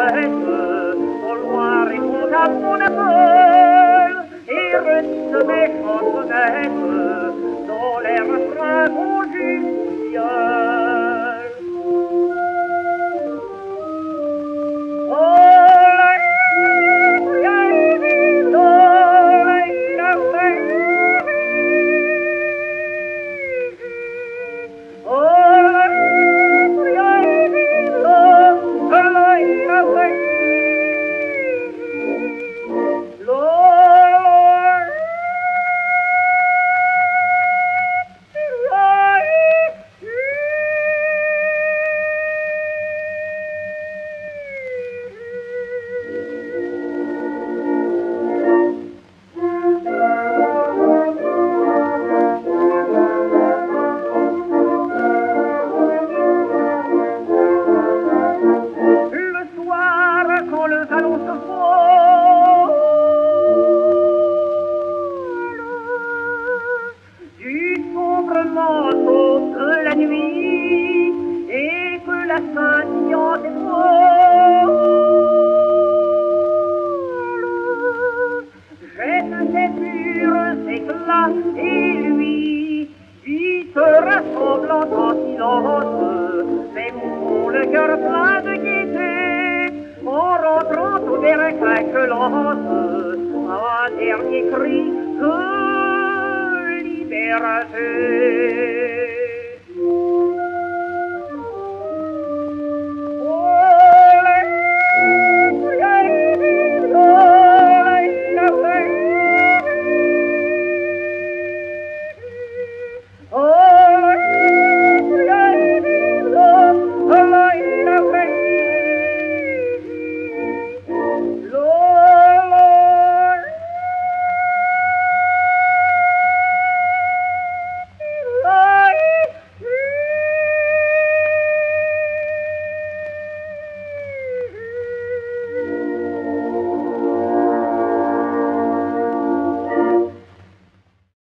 fête, au loin répond à mon appel, et redite mes chansonnettes, dans les refrains conjugués. La nuit et que la scintillante étoile jette ses purs éclats et lui se rassemblant en silence ses mouvements le cœur plein de gaieté en rentrant au bercail que lance un dernier cri de liberté.